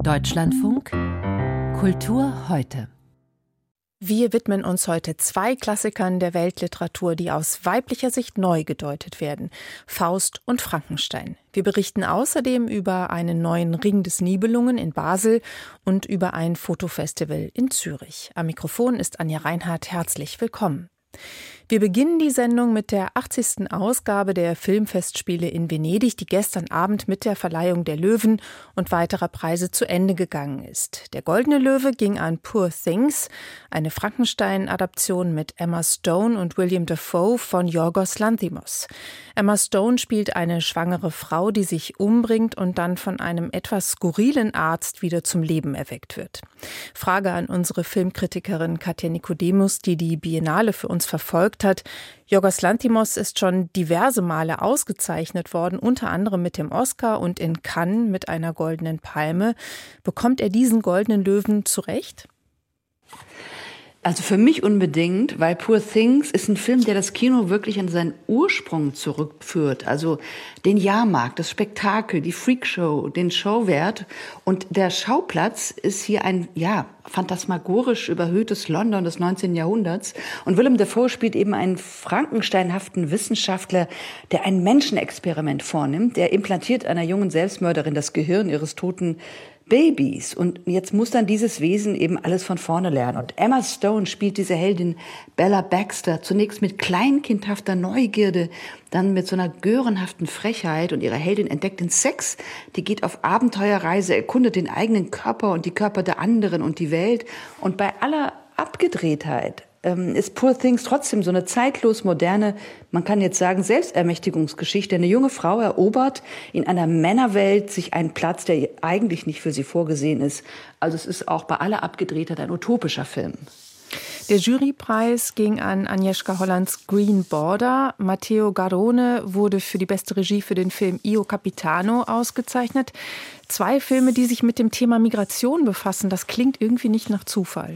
Deutschlandfunk Kultur heute. Wir widmen uns heute 2 Klassikern der Weltliteratur, die aus weiblicher Sicht neu gedeutet werden: Faust und Frankenstein. Wir berichten außerdem über einen neuen Ring des Nibelungen in Basel und über ein Fotofestival in Zürich. Am Mikrofon ist Anja Reinhardt. Herzlich willkommen. Wir beginnen die Sendung mit der 80. Ausgabe der Filmfestspiele in Venedig, die gestern Abend mit der Verleihung der Löwen und weiterer Preise zu Ende gegangen ist. Der Goldene Löwe ging an Poor Things, eine Frankenstein-Adaption mit Emma Stone und William Dafoe von Yorgos Lanthimos. Emma Stone spielt eine schwangere Frau, die sich umbringt und dann von einem etwas skurrilen Arzt wieder zum Leben erweckt wird. Frage an unsere Filmkritikerin Katja Nikodemus, die die Biennale für uns verfolgt hat. Yorgos Lanthimos ist schon diverse Male ausgezeichnet worden, unter anderem mit dem Oscar und in Cannes mit einer Goldenen Palme. Bekommt er diesen Goldenen Löwen zurecht? Also für mich unbedingt, weil Poor Things ist ein Film, der das Kino wirklich an seinen Ursprung zurückführt. Also den Jahrmarkt, das Spektakel, die Freakshow, den Showwert. Und der Schauplatz ist hier ein, phantasmagorisch überhöhtes London des 19. Jahrhunderts. Und Willem Dafoe spielt eben einen frankensteinhaften Wissenschaftler, der ein Menschenexperiment vornimmt. Der implantiert einer jungen Selbstmörderin das Gehirn ihres toten Babys. Und jetzt muss dann dieses Wesen eben alles von vorne lernen. Und Emma Stone spielt diese Heldin Bella Baxter zunächst mit kleinkindhafter Neugierde, dann mit so einer görenhaften Frechheit. Und ihre Heldin entdeckt den Sex. Die geht auf Abenteuerreise, erkundet den eigenen Körper und die Körper der anderen und die Welt. Und bei aller Abgedrehtheit ist Poor Things trotzdem so eine zeitlos moderne, man kann jetzt sagen, Selbstermächtigungsgeschichte. Eine junge Frau erobert in einer Männerwelt sich einen Platz, der eigentlich nicht für sie vorgesehen ist. Also es ist auch bei aller Abgedrehtheit ein utopischer Film. Der Jurypreis ging an Agnieszka Hollands Green Border. Matteo Garrone wurde für die beste Regie für den Film Io Capitano ausgezeichnet. 2 Filme, die sich mit dem Thema Migration befassen, das klingt irgendwie nicht nach Zufall.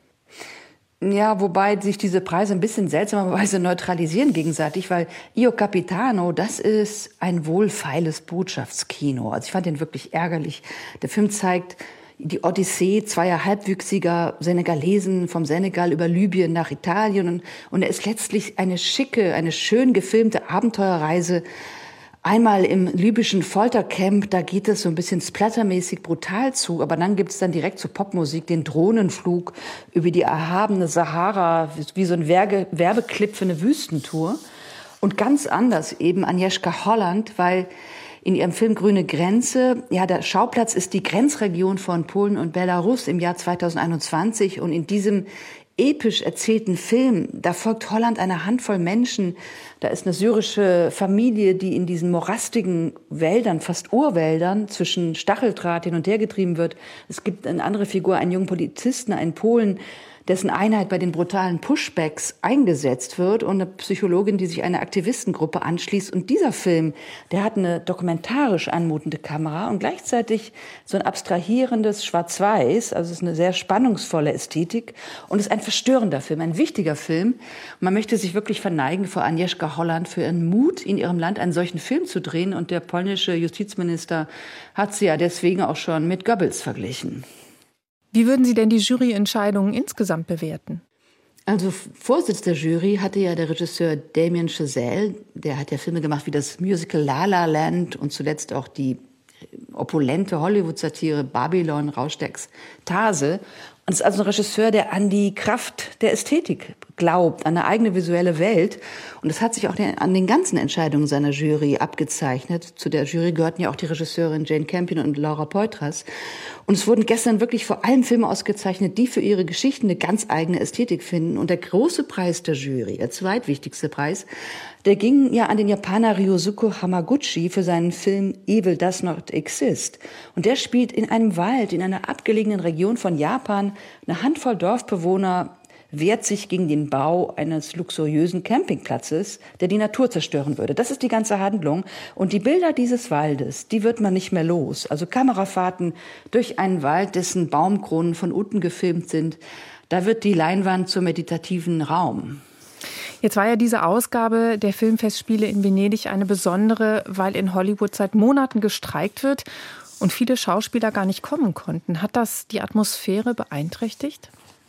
Ja, wobei sich diese Preise ein bisschen seltsamerweise neutralisieren gegenseitig, weil Io Capitano, das ist ein wohlfeiles Botschaftskino. Also ich fand den wirklich ärgerlich. Der Film zeigt die Odyssee zweier halbwüchsiger Senegalesen vom Senegal über Libyen nach Italien. Und er ist letztlich eine schicke, eine schön gefilmte Abenteuerreise. Einmal im libyschen Foltercamp, da geht es so ein bisschen splattermäßig brutal zu, aber dann gibt es dann direkt zur Popmusik den Drohnenflug über die erhabene Sahara, wie so ein Werbeclip für eine Wüstentour. Und ganz anders eben Agnieszka Holland, weil in ihrem Film Grüne Grenze, der Schauplatz ist die Grenzregion von Polen und Belarus im Jahr 2021 und in diesem episch erzählten Film, da folgt Holland einer Handvoll Menschen. Da ist eine syrische Familie, die in diesen morastigen Wäldern, fast Urwäldern, zwischen Stacheldraht hin und her getrieben wird. Es gibt eine andere Figur, einen jungen Polizisten, einen Polen, dessen Einheit bei den brutalen Pushbacks eingesetzt wird und eine Psychologin, die sich einer Aktivistengruppe anschließt. Und dieser Film, der hat eine dokumentarisch anmutende Kamera und gleichzeitig so ein abstrahierendes Schwarz-Weiß. Also es ist eine sehr spannungsvolle Ästhetik und es ist ein verstörender Film, ein wichtiger Film. Und man möchte sich wirklich verneigen vor Agnieszka Holland für ihren Mut, in ihrem Land einen solchen Film zu drehen. Und der polnische Justizminister hat sie ja deswegen auch schon mit Goebbels verglichen. Wie würden Sie denn die Juryentscheidungen insgesamt bewerten? Also Vorsitz der Jury hatte ja der Regisseur Damien Chazelle. Der hat ja Filme gemacht wie das Musical La La Land und zuletzt auch die opulente Hollywood-Satire Babylon, Rausch der Ekstase. Und es ist also ein Regisseur, der an die Kraft der Ästhetik glaubt, an eine eigene visuelle Welt. Und das hat sich auch an den ganzen Entscheidungen seiner Jury abgezeichnet. Zu der Jury gehörten ja auch die Regisseurin Jane Campion und Laura Poitras. Und es wurden gestern wirklich vor allem Filme ausgezeichnet, die für ihre Geschichten eine ganz eigene Ästhetik finden. Und der große Preis der Jury, der zweitwichtigste Preis, der ging ja an den Japaner Ryosuke Hamaguchi für seinen Film Evil Does Not Exist. Und der spielt in einem Wald, in einer abgelegenen Region von Japan. Eine Handvoll Dorfbewohner wehrt sich gegen den Bau eines luxuriösen Campingplatzes, der die Natur zerstören würde. Das ist die ganze Handlung. Und die Bilder dieses Waldes, die wird man nicht mehr los. Also Kamerafahrten durch einen Wald, dessen Baumkronen von unten gefilmt sind, da wird die Leinwand zum meditativen Raum. Jetzt war ja diese Ausgabe der Filmfestspiele in Venedig eine besondere, weil in Hollywood seit Monaten gestreikt wird. und viele Schauspieler gar nicht kommen konnten. Hat das die Atmosphäre beeinträchtigt?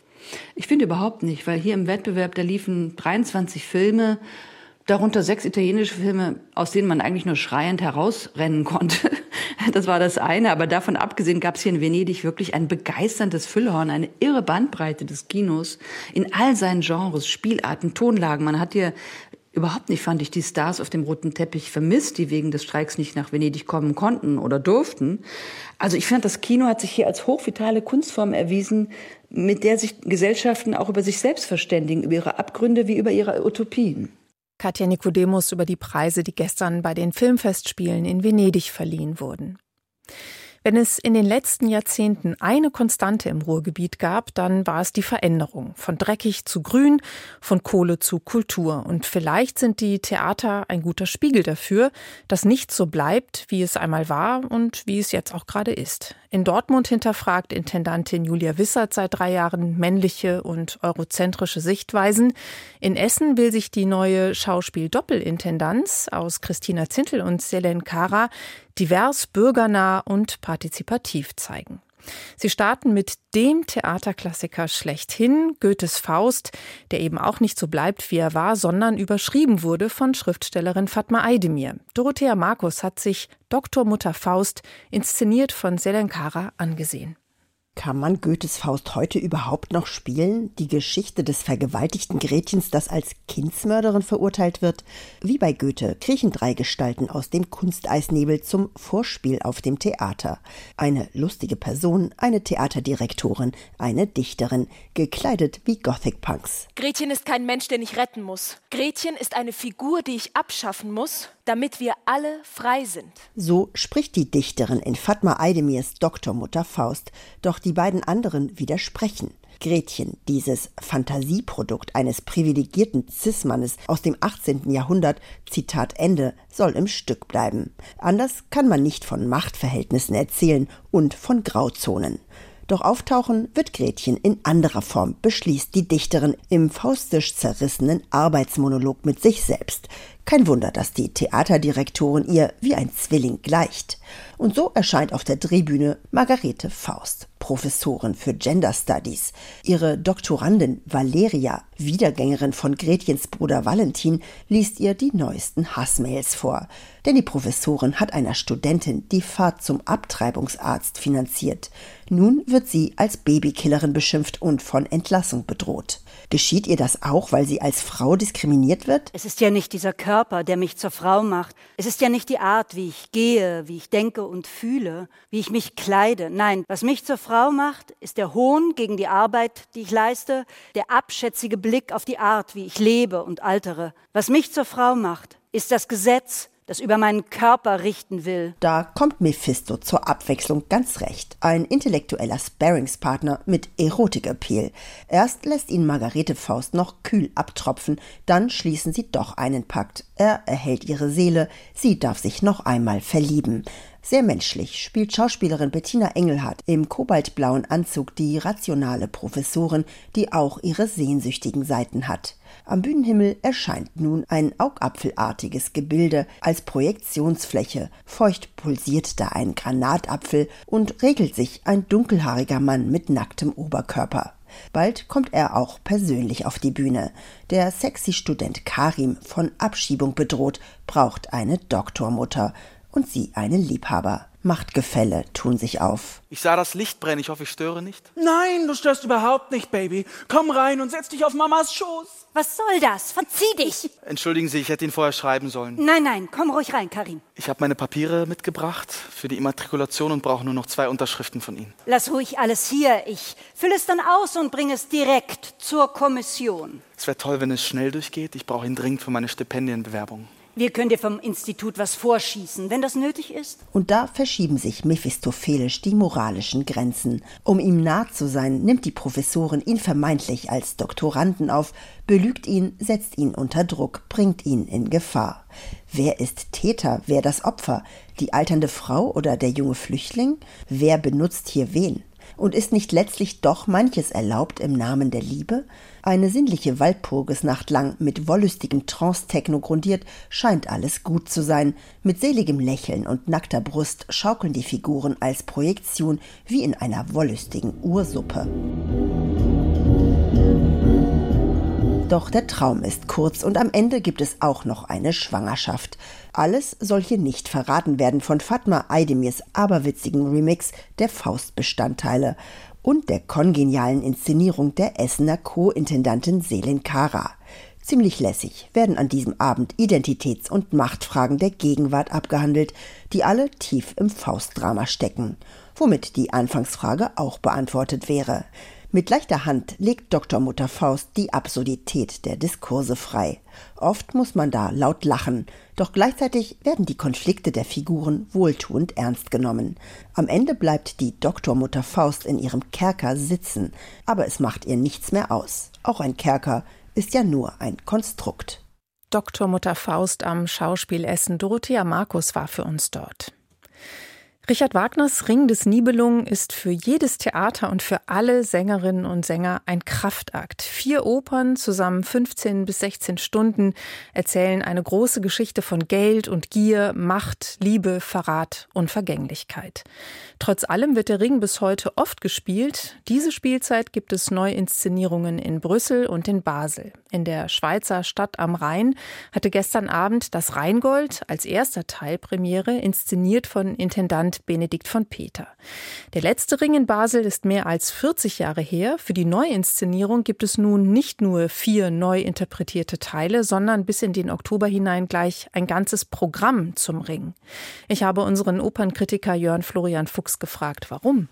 Ich finde überhaupt nicht, weil hier im Wettbewerb, da liefen 23 Filme, darunter 6 italienische Filme, aus denen man eigentlich nur schreiend herausrennen konnte. Das war das eine. Aber davon abgesehen gab es hier in Venedig wirklich ein begeisterndes Füllhorn, eine irre Bandbreite des Kinos in all seinen Genres, Spielarten, Tonlagen. Man hat hier überhaupt nicht, fand ich, die Stars auf dem roten Teppich vermisst, die wegen des Streiks nicht nach Venedig kommen konnten oder durften. Also ich fand, das Kino hat sich hier als hochvitale Kunstform erwiesen, mit der sich Gesellschaften auch über sich selbst verständigen, über ihre Abgründe wie über ihre Utopien. Katja Nikodemus über die Preise, die gestern bei den Filmfestspielen in Venedig verliehen wurden. Wenn es in den letzten Jahrzehnten eine Konstante im Ruhrgebiet gab, dann war es die Veränderung. Von dreckig zu grün, von Kohle zu Kultur. Und vielleicht sind die Theater ein guter Spiegel dafür, dass nichts so bleibt, wie es einmal war und wie es jetzt auch gerade ist. In Dortmund hinterfragt Intendantin Julia Wissert seit 3 Jahren männliche und eurozentrische Sichtweisen. In Essen will sich die neue Schauspiel-Doppelintendanz aus Christina Zintel und Selen Kara divers, bürgernah und partizipativ zeigen. Sie starten mit dem Theaterklassiker schlechthin, Goethes Faust, der eben auch nicht so bleibt, wie er war, sondern überschrieben wurde von Schriftstellerin Fatma Aydemir. Dorothea Markus hat sich Dr. Mutter Faust, inszeniert von Selen Kara, angesehen. Kann man Goethes Faust heute überhaupt noch spielen? Die Geschichte des vergewaltigten Gretchens, das als Kindsmörderin verurteilt wird? Wie bei Goethe kriechen 3 Gestalten aus dem Kunsteisnebel zum Vorspiel auf dem Theater. Eine lustige Person, eine Theaterdirektorin, eine Dichterin, gekleidet wie Gothic-Punks. Gretchen ist kein Mensch, den ich retten muss. Gretchen ist eine Figur, die ich abschaffen muss, damit wir alle frei sind. So spricht die Dichterin in Fatma Aydemirs Dr. Mutter Faust. Doch die beiden anderen widersprechen. Gretchen, dieses Fantasieprodukt eines privilegierten Cis-Mannes aus dem 18. Jahrhundert, Zitat Ende, soll im Stück bleiben. Anders kann man nicht von Machtverhältnissen erzählen und von Grauzonen. Doch auftauchen wird Gretchen in anderer Form, beschließt die Dichterin im faustisch zerrissenen Arbeitsmonolog mit sich selbst. Kein Wunder, dass die Theaterdirektorin ihr wie ein Zwilling gleicht. Und so erscheint auf der Drehbühne Margarete Faust, Professorin für Gender Studies. Ihre Doktorandin Valeria, Wiedergängerin von Gretchens Bruder Valentin, liest ihr die neuesten Hassmails vor. Denn die Professorin hat einer Studentin die Fahrt zum Abtreibungsarzt finanziert. Nun wird sie als Babykillerin beschimpft und von Entlassung bedroht. Geschieht ihr das auch, weil sie als Frau diskriminiert wird? Es ist ja nicht dieser Körper, der mich zur Frau macht. Es ist ja nicht die Art, wie ich gehe, wie ich denke und fühle, wie ich mich kleide. Nein, was mich zur Frau macht, ist der Hohn gegen die Arbeit, die ich leiste, der abschätzige Blick auf die Art, wie ich lebe und altere. Was mich zur Frau macht, ist das Gesetz, das über meinen Körper richten will. Da kommt Mephisto zur Abwechslung ganz recht. Ein intellektueller Sparringspartner mit Erotik-Appeal. Erst lässt ihn Margarete Faust noch kühl abtropfen, dann schließen sie doch einen Pakt. Er erhält ihre Seele, sie darf sich noch einmal verlieben. Sehr menschlich spielt Schauspielerin Bettina Engelhardt im kobaltblauen Anzug die rationale Professorin, die auch ihre sehnsüchtigen Seiten hat. Am Bühnenhimmel erscheint nun ein augapfelartiges Gebilde als Projektionsfläche. Feucht pulsiert da ein Granatapfel und regelt sich ein dunkelhaariger Mann mit nacktem Oberkörper. Bald kommt er auch persönlich auf die Bühne. Der sexy Student Karim, von Abschiebung bedroht, braucht eine Doktormutter und sie einen Liebhaber. Machtgefälle tun sich auf. Ich sah das Licht brennen, ich hoffe, ich störe nicht. Nein, du störst überhaupt nicht, Baby. Komm rein und setz dich auf Mamas Schoß. Was soll das? Verzieh dich! Entschuldigen Sie, ich hätte ihn vorher schreiben sollen. Nein, komm ruhig rein, Karim. Ich habe meine Papiere mitgebracht für die Immatrikulation und brauche nur noch 2 Unterschriften von Ihnen. Lass ruhig alles hier. Ich fülle es dann aus und bringe es direkt zur Kommission. Es wäre toll, wenn es schnell durchgeht. Ich brauche ihn dringend für meine Stipendienbewerbung. Wir können dir vom Institut was vorschießen, wenn das nötig ist. Und da verschieben sich mephistophelisch die moralischen Grenzen. Um ihm nah zu sein, nimmt die Professorin ihn vermeintlich als Doktoranden auf, belügt ihn, setzt ihn unter Druck, bringt ihn in Gefahr. Wer ist Täter, wer das Opfer? Die alternde Frau oder der junge Flüchtling? Wer benutzt hier wen? Und ist nicht letztlich doch manches erlaubt im Namen der Liebe? Eine sinnliche Walpurgisnacht lang mit wollüstigem Trance-Techno grundiert, scheint alles gut zu sein. Mit seligem Lächeln und nackter Brust schaukeln die Figuren als Projektion wie in einer wollüstigen Ursuppe. Doch der Traum ist kurz und am Ende gibt es auch noch eine Schwangerschaft. Alles soll hier nicht verraten werden von Fatma Aydemirs aberwitzigen Remix der Faust-Bestandteile und der kongenialen Inszenierung der Essener Co-Intendantin Selin Kara. Ziemlich lässig werden an diesem Abend Identitäts- und Machtfragen der Gegenwart abgehandelt, die alle tief im Faustdrama stecken, womit die Anfangsfrage auch beantwortet wäre. Mit leichter Hand legt Dr. Mutter Faust die Absurdität der Diskurse frei. Oft muss man da laut lachen, doch gleichzeitig werden die Konflikte der Figuren wohltuend ernst genommen. Am Ende bleibt die Dr. Mutter Faust in ihrem Kerker sitzen, aber es macht ihr nichts mehr aus. Auch ein Kerker ist ja nur ein Konstrukt. Dr. Mutter Faust am Schauspiel Essen. Dorothea Markus war für uns dort. Richard Wagners Ring des Nibelungen ist für jedes Theater und für alle Sängerinnen und Sänger ein Kraftakt. 4 Opern, zusammen 15 bis 16 Stunden, erzählen eine große Geschichte von Geld und Gier, Macht, Liebe, Verrat und Vergänglichkeit. Trotz allem wird der Ring bis heute oft gespielt. Diese Spielzeit gibt es Neuinszenierungen in Brüssel und in Basel. In der Schweizer Stadt am Rhein hatte gestern Abend das Rheingold als erster Teil Premiere, inszeniert von Intendant Benedikt von Peter. Der letzte Ring in Basel ist mehr als 40 Jahre her. Für die Neuinszenierung gibt es nun nicht nur 4 neu interpretierte Teile, sondern bis in den Oktober hinein gleich ein ganzes Programm zum Ring. Ich habe unseren Opernkritiker Jörn Florian Fuchs gefragt, warum?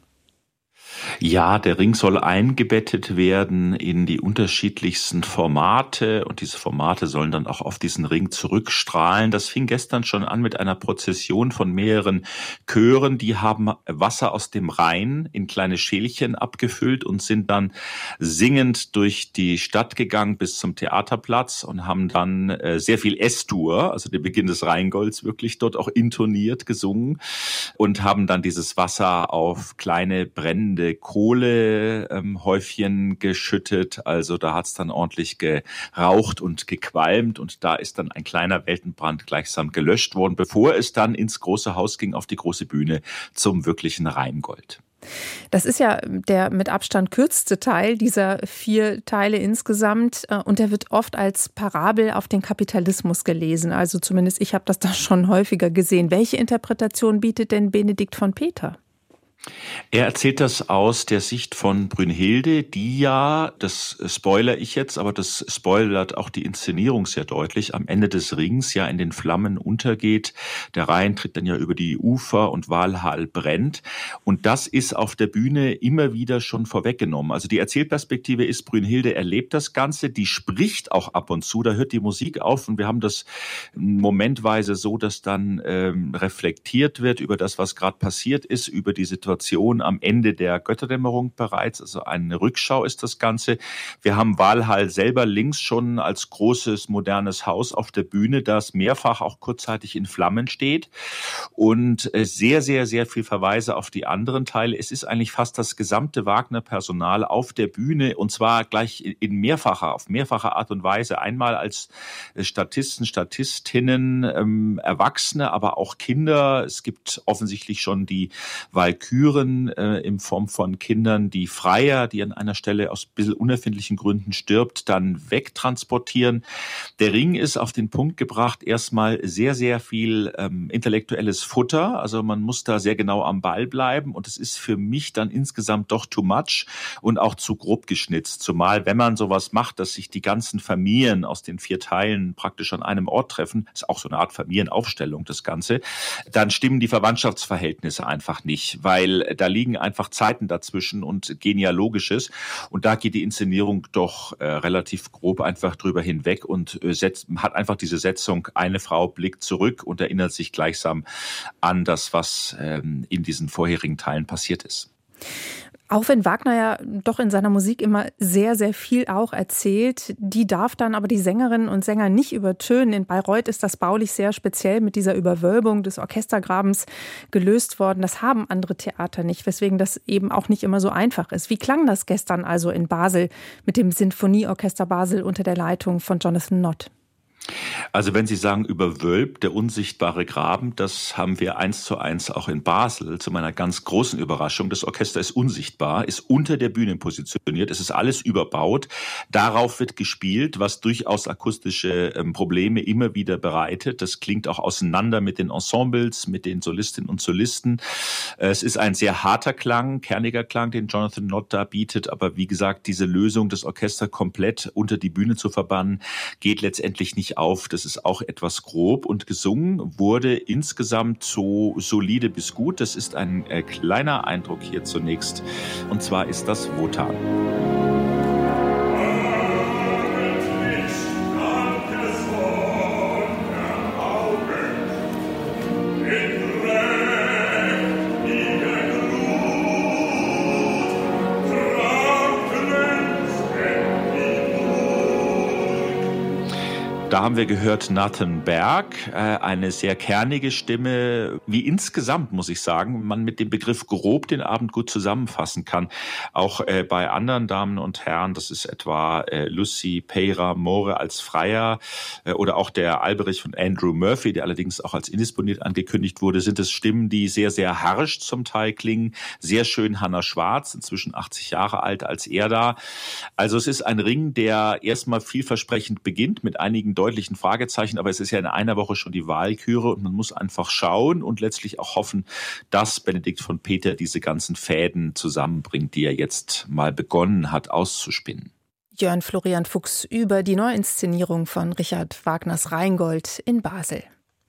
Ja, der Ring soll eingebettet werden in die unterschiedlichsten Formate und diese Formate sollen dann auch auf diesen Ring zurückstrahlen. Das fing gestern schon an mit einer Prozession von mehreren Chören, die haben Wasser aus dem Rhein in kleine Schälchen abgefüllt und sind dann singend durch die Stadt gegangen bis zum Theaterplatz und haben dann sehr viel S-Dur, also den Beginn des Rheingolds, wirklich dort auch intoniert, gesungen und haben dann dieses Wasser auf kleine brennende Kohlehäufchen geschüttet, also da hat's dann ordentlich geraucht und gequalmt und da ist dann ein kleiner Weltenbrand gleichsam gelöscht worden, bevor es dann ins große Haus ging, auf die große Bühne zum wirklichen Rheingold. Das ist ja der mit Abstand kürzeste Teil dieser 4 Teile insgesamt und der wird oft als Parabel auf den Kapitalismus gelesen. Also zumindest ich habe das da schon häufiger gesehen. Welche Interpretation bietet denn Benedikt von Peter? Er erzählt das aus der Sicht von Brünnhilde, die ja, das spoilere ich jetzt, aber das spoilert auch die Inszenierung sehr deutlich, am Ende des Rings ja in den Flammen untergeht. Der Rhein tritt dann ja über die Ufer und Walhall brennt. Und das ist auf der Bühne immer wieder schon vorweggenommen. Also die Erzählperspektive ist, Brünnhilde erlebt das Ganze, die spricht auch ab und zu, da hört die Musik auf und wir haben das momentweise so, dass dann reflektiert wird über das, was gerade passiert ist, über die Situation am Ende der Götterdämmerung bereits, also eine Rückschau ist das Ganze. Wir haben Walhall selber links schon als großes modernes Haus auf der Bühne, das mehrfach auch kurzzeitig in Flammen steht und sehr, sehr, sehr viel Verweise auf die anderen Teile. Es ist eigentlich fast das gesamte Wagner-Personal auf der Bühne und zwar gleich auf mehrfache Art und Weise. Einmal als Statisten, Statistinnen, Erwachsene, aber auch Kinder. Es gibt offensichtlich schon die Walküren in Form von Kindern, die Freier, die an einer Stelle aus ein bisschen unerfindlichen Gründen stirbt, dann wegtransportieren. Der Ring ist auf den Punkt gebracht, erstmal sehr, sehr viel intellektuelles Futter. Also man muss da sehr genau am Ball bleiben und es ist für mich dann insgesamt doch too much und auch zu grob geschnitzt. Zumal, wenn man sowas macht, dass sich die ganzen Familien aus den 4 Teilen praktisch an einem Ort treffen, ist auch so eine Art Familienaufstellung das Ganze, dann stimmen die Verwandtschaftsverhältnisse einfach nicht, weil da liegen einfach Zeiten dazwischen und Genealogisches. Und da geht die Inszenierung doch relativ grob einfach drüber hinweg und hat einfach diese Setzung, eine Frau blickt zurück und erinnert sich gleichsam an das, was in diesen vorherigen Teilen passiert ist. Auch wenn Wagner ja doch in seiner Musik immer sehr, sehr viel auch erzählt, die darf dann aber die Sängerinnen und Sänger nicht übertönen. In Bayreuth ist das baulich sehr speziell mit dieser Überwölbung des Orchestergrabens gelöst worden. Das haben andere Theater nicht, weswegen das eben auch nicht immer so einfach ist. Wie klang das gestern also in Basel mit dem Sinfonieorchester Basel unter der Leitung von Jonathan Nott? Also wenn Sie sagen, überwölbt, der unsichtbare Graben, das haben wir 1:1 auch in Basel, zu meiner ganz großen Überraschung. Das Orchester ist unsichtbar, ist unter der Bühne positioniert, es ist alles überbaut. Darauf wird gespielt, was durchaus akustische Probleme immer wieder bereitet. Das klingt auch auseinander mit den Ensembles, mit den Solistinnen und Solisten. Es ist ein sehr harter Klang, kerniger Klang, den Jonathan Nott da bietet. Aber wie gesagt, diese Lösung, das Orchester komplett unter die Bühne zu verbannen, geht letztendlich nicht auf. Das ist auch etwas grob, und gesungen wurde insgesamt so solide bis gut. Das ist ein kleiner Eindruck hier zunächst, und zwar ist das Wotan. Da haben wir gehört Nathan Berg, eine sehr kernige Stimme, wie insgesamt, muss ich sagen, man mit dem Begriff grob den Abend gut zusammenfassen kann. Auch bei anderen Damen und Herren, das ist etwa Lucy Peira More als Freier oder auch der Alberich von Andrew Murphy, der allerdings auch als indisponiert angekündigt wurde, sind es Stimmen, die sehr, sehr harsch zum Teil klingen. Sehr schön Hannah Schwarz, inzwischen 80 Jahre alt, als er da. Also es ist ein Ring, der erstmal vielversprechend beginnt mit einigen deutlichen Fragezeichen, aber es ist ja in einer Woche schon die Wahlküre und man muss einfach schauen und letztlich auch hoffen, dass Benedikt von Peter diese ganzen Fäden zusammenbringt, die er jetzt mal begonnen hat auszuspinnen. Jörn Florian Fuchs über die Neuinszenierung von Richard Wagners Rheingold in Basel.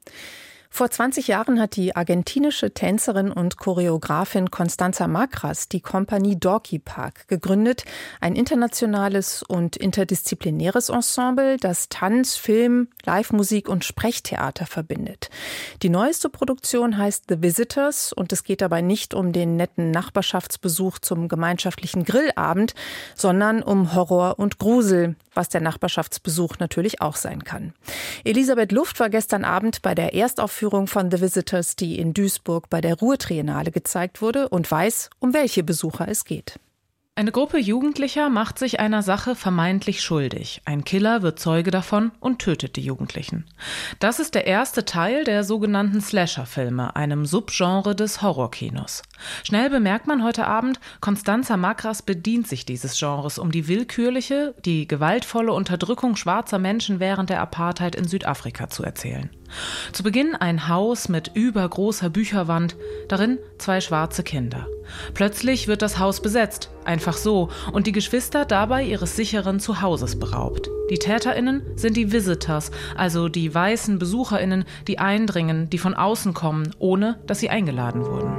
Vor 20 Jahren hat die argentinische Tänzerin und Choreografin Constanza Macras die Kompanie Dorky Park gegründet, ein internationales und interdisziplinäres Ensemble, das Tanz, Film, Live-Musik und Sprechtheater verbindet. Die neueste Produktion heißt The Visitors und es geht dabei nicht um den netten Nachbarschaftsbesuch zum gemeinschaftlichen Grillabend, sondern um Horror und Grusel, was der Nachbarschaftsbesuch natürlich auch sein kann. Elisabeth Luft war gestern Abend bei der Erstaufführung von The Visitors, die in Duisburg bei der Ruhr-Triennale gezeigt wurde, und weiß, um welche Besucher es geht. Eine Gruppe Jugendlicher macht sich einer Sache vermeintlich schuldig. Ein Killer wird Zeuge davon und tötet die Jugendlichen. Das ist der erste Teil der sogenannten Slasher-Filme, einem Subgenre des Horrorkinos. Schnell bemerkt man heute Abend, Constanza Macras bedient sich dieses Genres, um die willkürliche, die gewaltvolle Unterdrückung schwarzer Menschen während der Apartheid in Südafrika zu erzählen. Zu Beginn ein Haus mit übergroßer Bücherwand, darin 2 schwarze Kinder. Plötzlich wird das Haus besetzt, einfach so, und die Geschwister dabei ihres sicheren Zuhauses beraubt. Die TäterInnen sind die Visitors, also die weißen BesucherInnen, die eindringen, die von außen kommen, ohne dass sie eingeladen wurden.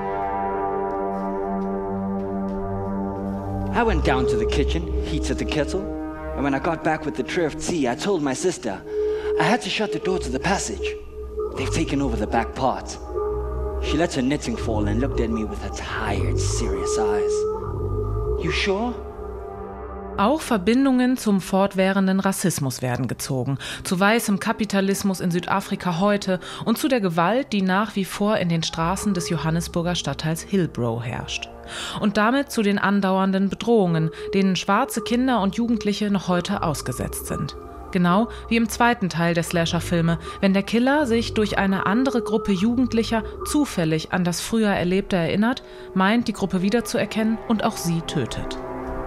I went down to the kitchen, heated the kettle, and when I got back with the tray of tea, I told my sister I had to shut the door to the passage. They've taken over the back part. She let her knitting fall and looked at me with her tired, serious eyes. You sure? Auch Verbindungen zum fortwährenden Rassismus werden gezogen, zu weißem Kapitalismus in Südafrika heute und zu der Gewalt, die nach wie vor in den Straßen des Johannesburger Stadtteils Hillbrow herrscht. Und damit zu den andauernden Bedrohungen, denen schwarze Kinder und Jugendliche noch heute ausgesetzt sind. Genau wie im zweiten Teil der Slasher-Filme, wenn der Killer sich durch eine andere Gruppe Jugendlicher zufällig an das früher Erlebte erinnert, meint, die Gruppe wiederzuerkennen und auch sie tötet.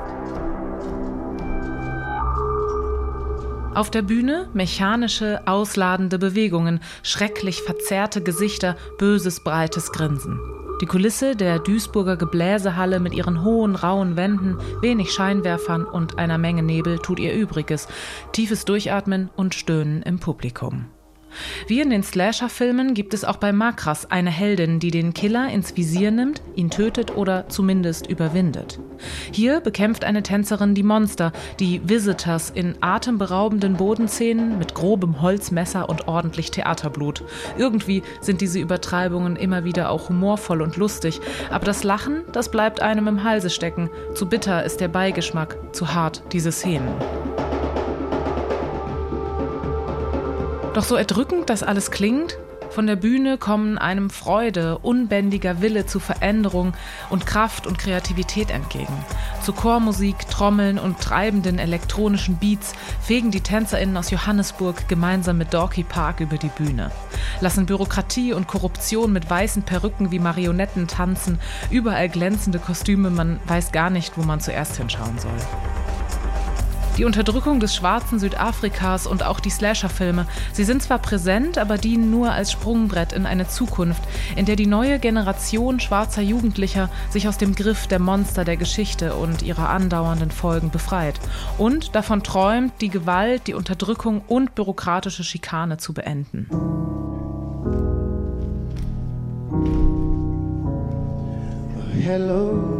Auf der Bühne mechanische, ausladende Bewegungen, schrecklich verzerrte Gesichter, böses, breites Grinsen. Die Kulisse der Duisburger Gebläsehalle mit ihren hohen, rauen Wänden, wenig Scheinwerfern und einer Menge Nebel tut ihr Übriges. Tiefes Durchatmen und Stöhnen im Publikum. Wie in den Slasher-Filmen gibt es auch bei Makras eine Heldin, die den Killer ins Visier nimmt, ihn tötet oder zumindest überwindet. Hier bekämpft eine Tänzerin die Monster, die Visitors, in atemberaubenden Bodenszenen mit grobem Holzmesser und ordentlich Theaterblut. Irgendwie sind diese Übertreibungen immer wieder auch humorvoll und lustig, aber das Lachen, das bleibt einem im Halse stecken. Zu bitter ist der Beigeschmack, zu hart diese Szenen. Doch so erdrückend das alles klingt, von der Bühne kommen einem Freude, unbändiger Wille zu Veränderung und Kraft und Kreativität entgegen. Zu Chormusik, Trommeln und treibenden elektronischen Beats fegen die TänzerInnen aus Johannesburg gemeinsam mit Dorky Park über die Bühne. Lassen Bürokratie und Korruption mit weißen Perücken wie Marionetten tanzen, überall glänzende Kostüme, man weiß gar nicht, wo man zuerst hinschauen soll. Die Unterdrückung des schwarzen Südafrikas und auch die Slasher-Filme, sie sind zwar präsent, aber dienen nur als Sprungbrett in eine Zukunft, in der die neue Generation schwarzer Jugendlicher sich aus dem Griff der Monster der Geschichte und ihrer andauernden Folgen befreit und davon träumt, die Gewalt, die Unterdrückung und bürokratische Schikane zu beenden. Hello.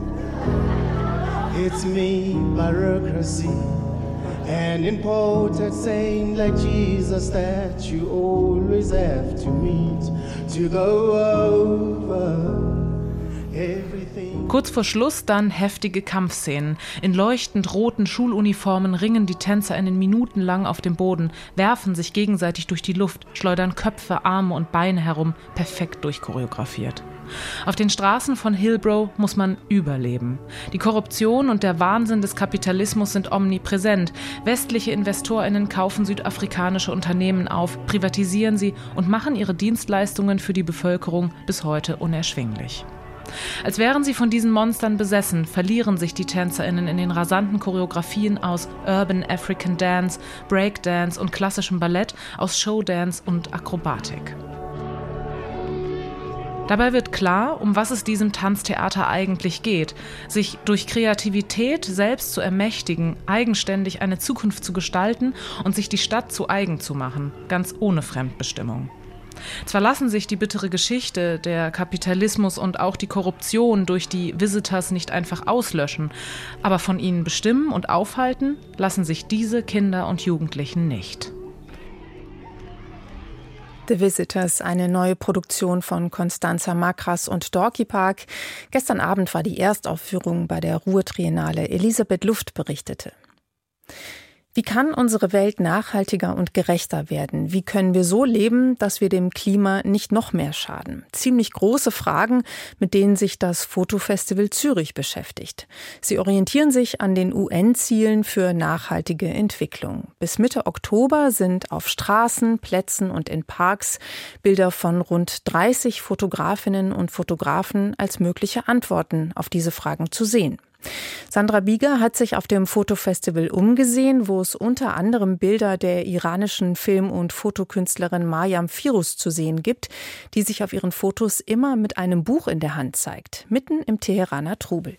It's me, bureaucracy, an imported saint like Jesus that you always have to meet to go over everything. Kurz vor Schluss dann heftige Kampfszenen. In leuchtend roten Schuluniformen ringen die TänzerInnen minutenlang auf dem Boden, werfen sich gegenseitig durch die Luft, schleudern Köpfe, Arme und Beine herum, perfekt durchchoreografiert. Auf den Straßen von Hillbrow muss man überleben. Die Korruption und der Wahnsinn des Kapitalismus sind omnipräsent. Westliche InvestorInnen kaufen südafrikanische Unternehmen auf, privatisieren sie und machen ihre Dienstleistungen für die Bevölkerung bis heute unerschwinglich. Als wären sie von diesen Monstern besessen, verlieren sich die TänzerInnen in den rasanten Choreografien aus Urban African Dance, Breakdance und klassischem Ballett, aus Showdance und Akrobatik. Dabei wird klar, um was es diesem Tanztheater eigentlich geht, sich durch Kreativität selbst zu ermächtigen, eigenständig eine Zukunft zu gestalten und sich die Stadt zu eigen zu machen, ganz ohne Fremdbestimmung. Zwar lassen sich die bittere Geschichte, der Kapitalismus und auch die Korruption durch die Visitors nicht einfach auslöschen, aber von ihnen bestimmen und aufhalten lassen sich diese Kinder und Jugendlichen nicht. The Visitors, eine neue Produktion von Constanza Makras und Dorky Park. Gestern Abend war die Erstaufführung bei der Ruhr-Triennale. Elisabeth Luft berichtete. Wie kann unsere Welt nachhaltiger und gerechter werden? Wie können wir so leben, dass wir dem Klima nicht noch mehr schaden? Ziemlich große Fragen, mit denen sich das Fotofestival Zürich beschäftigt. Sie orientieren sich an den UN-Zielen für nachhaltige Entwicklung. Bis Mitte Oktober sind auf Straßen, Plätzen und in Parks Bilder von rund 30 Fotografinnen und Fotografen als mögliche Antworten auf diese Fragen zu sehen. Sandra Bieger hat sich auf dem Fotofestival umgesehen, wo es unter anderem Bilder der iranischen Film- und Fotokünstlerin Maryam Firuz zu sehen gibt, die sich auf ihren Fotos immer mit einem Buch in der Hand zeigt, mitten im Teheraner Trubel.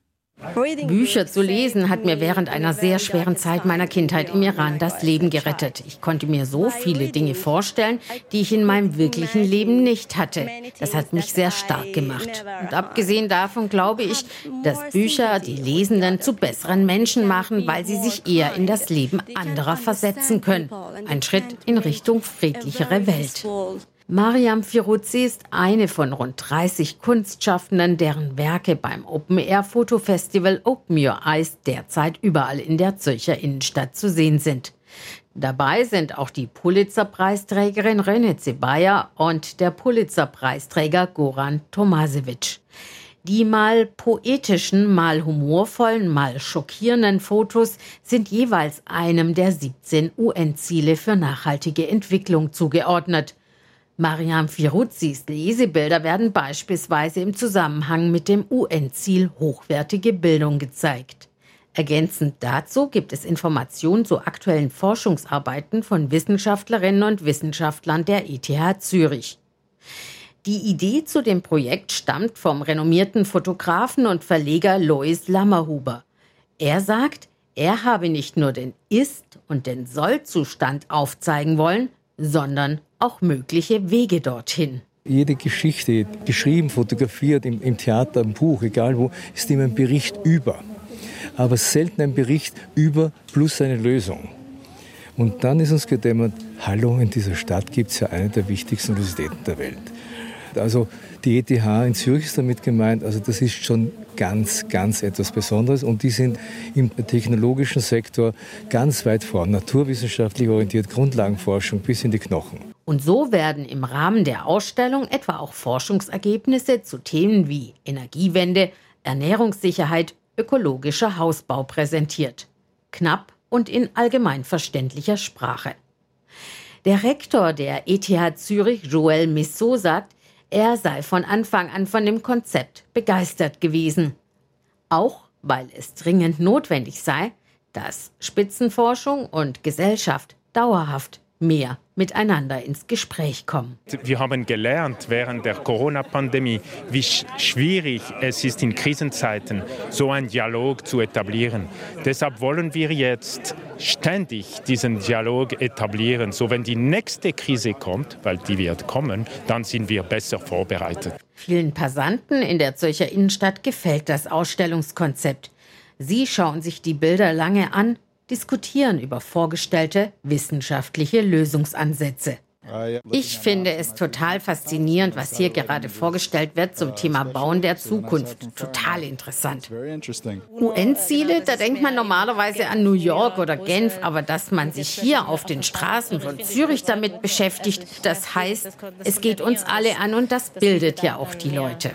Bücher zu lesen hat mir während einer sehr schweren Zeit meiner Kindheit im Iran das Leben gerettet. Ich konnte mir so viele Dinge vorstellen, die ich in meinem wirklichen Leben nicht hatte. Das hat mich sehr stark gemacht. Und abgesehen davon glaube ich, dass Bücher die Lesenden zu besseren Menschen machen, weil sie sich eher in das Leben anderer versetzen können. Ein Schritt in Richtung friedlichere Welt. Maryam Firuz ist eine von rund 30 Kunstschaffenden, deren Werke beim Open-Air-Fotofestival Open Your Eyes derzeit überall in der Zürcher Innenstadt zu sehen sind. Dabei sind auch die Pulitzer-Preisträgerin Renée Zebaja und der Pulitzer-Preisträger Goran Tomasevic. Die mal poetischen, mal humorvollen, mal schockierenden Fotos sind jeweils einem der 17 UN-Ziele für nachhaltige Entwicklung zugeordnet. Maryam Firuzis Lesebilder werden beispielsweise im Zusammenhang mit dem UN-Ziel hochwertige Bildung gezeigt. Ergänzend dazu gibt es Informationen zu aktuellen Forschungsarbeiten von Wissenschaftlerinnen und Wissenschaftlern der ETH Zürich. Die Idee zu dem Projekt stammt vom renommierten Fotografen und Verleger Lois Lammerhuber. Er sagt, er habe nicht nur den Ist- und den Soll-Zustand aufzeigen wollen, sondern auch mögliche Wege dorthin. Jede Geschichte, geschrieben, fotografiert, im Theater, im Buch, egal wo, ist immer ein Bericht über. Aber selten ein Bericht über plus eine Lösung. Und dann ist uns gedämmert, hallo, in dieser Stadt gibt es ja eine der wichtigsten Universitäten der Welt. Also die ETH in Zürich ist damit gemeint, also das ist schon ganz, ganz etwas Besonderes. Und die sind im technologischen Sektor ganz weit vorn, naturwissenschaftlich orientiert, Grundlagenforschung bis in die Knochen. Und so werden im Rahmen der Ausstellung etwa auch Forschungsergebnisse zu Themen wie Energiewende, Ernährungssicherheit, ökologischer Hausbau präsentiert. Knapp und in allgemein verständlicher Sprache. Der Rektor der ETH Zürich, Joël Missot, sagt, er sei von Anfang an von dem Konzept begeistert gewesen. Auch weil es dringend notwendig sei, dass Spitzenforschung und Gesellschaft dauerhaft mehr miteinander ins Gespräch kommen. Wir haben gelernt während der Corona-Pandemie, wie schwierig es ist, in Krisenzeiten so einen Dialog zu etablieren. Deshalb wollen wir jetzt ständig diesen Dialog etablieren. So, wenn die nächste Krise kommt, weil die wird kommen, dann sind wir besser vorbereitet. Vielen Passanten in der Zürcher Innenstadt gefällt das Ausstellungskonzept. Sie schauen sich die Bilder lange an, diskutieren über vorgestellte wissenschaftliche Lösungsansätze. Ich finde es total faszinierend, was hier gerade vorgestellt wird zum Thema Bauen der Zukunft. Total interessant. UN-Ziele, da denkt man normalerweise an New York oder Genf, aber dass man sich hier auf den Straßen von Zürich damit beschäftigt, das heißt, es geht uns alle an und das bildet ja auch die Leute.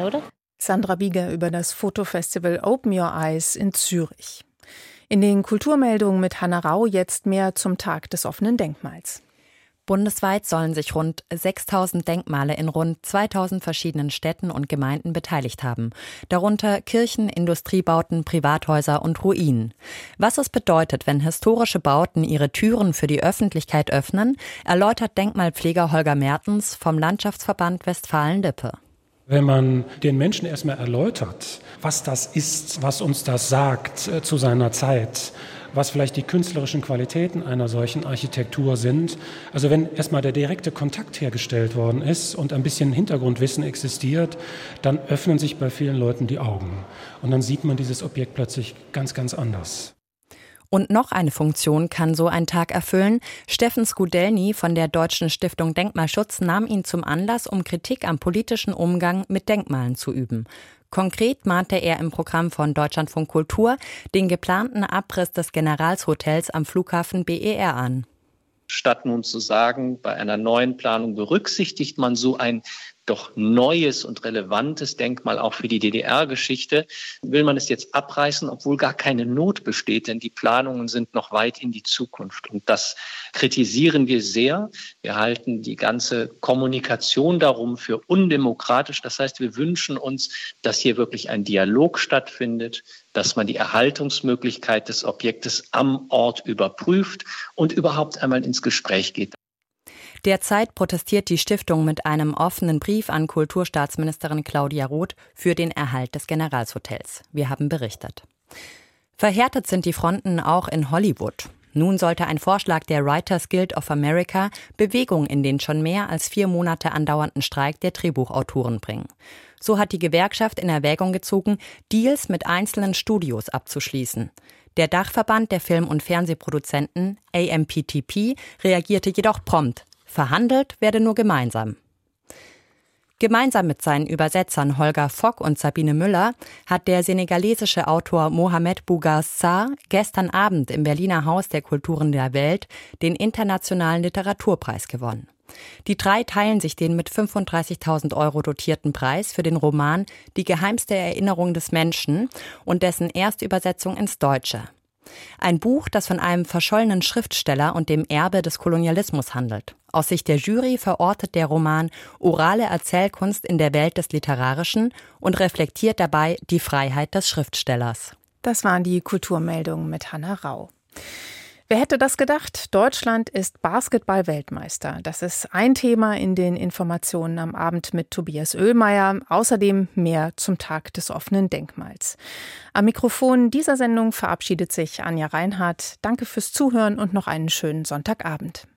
Sandra Bieger über das Fotofestival Open Your Eyes in Zürich. In den Kulturmeldungen mit Hanna Rau jetzt mehr zum Tag des offenen Denkmals. Bundesweit sollen sich rund 6.000 Denkmale in rund 2.000 verschiedenen Städten und Gemeinden beteiligt haben. Darunter Kirchen, Industriebauten, Privathäuser und Ruinen. Was es bedeutet, wenn historische Bauten ihre Türen für die Öffentlichkeit öffnen, erläutert Denkmalpfleger Holger Mertens vom Landschaftsverband Westfalen-Lippe. Wenn man den Menschen erstmal erläutert, was das ist, was uns das sagt zu seiner Zeit, was vielleicht die künstlerischen Qualitäten einer solchen Architektur sind. Also wenn erstmal der direkte Kontakt hergestellt worden ist und ein bisschen Hintergrundwissen existiert, dann öffnen sich bei vielen Leuten die Augen. Und dann sieht man dieses Objekt plötzlich ganz, ganz anders. Und noch eine Funktion kann so ein Tag erfüllen. Steffen Skudelny von der Deutschen Stiftung Denkmalschutz nahm ihn zum Anlass, um Kritik am politischen Umgang mit Denkmalen zu üben. Konkret mahnte er im Programm von Deutschlandfunk Kultur den geplanten Abriss des Generalshotels am Flughafen BER an. Statt nun zu sagen, bei einer neuen Planung berücksichtigt man so ein doch neues und relevantes Denkmal auch für die DDR-Geschichte, will man es jetzt abreißen, obwohl gar keine Not besteht, denn die Planungen sind noch weit in die Zukunft. Und das kritisieren wir sehr. Wir halten die ganze Kommunikation darum für undemokratisch. Das heißt, wir wünschen uns, dass hier wirklich ein Dialog stattfindet, dass man die Erhaltungsmöglichkeit des Objektes am Ort überprüft und überhaupt einmal ins Gespräch geht. Derzeit protestiert die Stiftung mit einem offenen Brief an Kulturstaatsministerin Claudia Roth für den Erhalt des Generalshotels. Wir haben berichtet. Verhärtet sind die Fronten auch in Hollywood. Nun sollte ein Vorschlag der Writers Guild of America Bewegung in den schon mehr als 4 Monate andauernden Streik der Drehbuchautoren bringen. So hat die Gewerkschaft in Erwägung gezogen, Deals mit einzelnen Studios abzuschließen. Der Dachverband der Film- und Fernsehproduzenten AMPTP reagierte jedoch prompt. Verhandelt werde nur gemeinsam. Gemeinsam mit seinen Übersetzern Holger Fock und Sabine Müller hat der senegalesische Autor Mohamed Bougar Sarr gestern Abend im Berliner Haus der Kulturen der Welt den Internationalen Literaturpreis gewonnen. Die 3 teilen sich den mit 35.000 € dotierten Preis für den Roman Die geheimste Erinnerung des Menschen und dessen Erstübersetzung ins Deutsche. Ein Buch, das von einem verschollenen Schriftsteller und dem Erbe des Kolonialismus handelt. Aus Sicht der Jury verortet der Roman orale Erzählkunst in der Welt des Literarischen und reflektiert dabei die Freiheit des Schriftstellers. Das waren die Kulturmeldungen mit Hanna Rau. Wer hätte das gedacht? Deutschland ist Basketball-Weltmeister. Das ist ein Thema in den Informationen am Abend mit Tobias Oehlmeier. Außerdem mehr zum Tag des offenen Denkmals. Am Mikrofon dieser Sendung verabschiedet sich Anja Reinhardt. Danke fürs Zuhören und noch einen schönen Sonntagabend.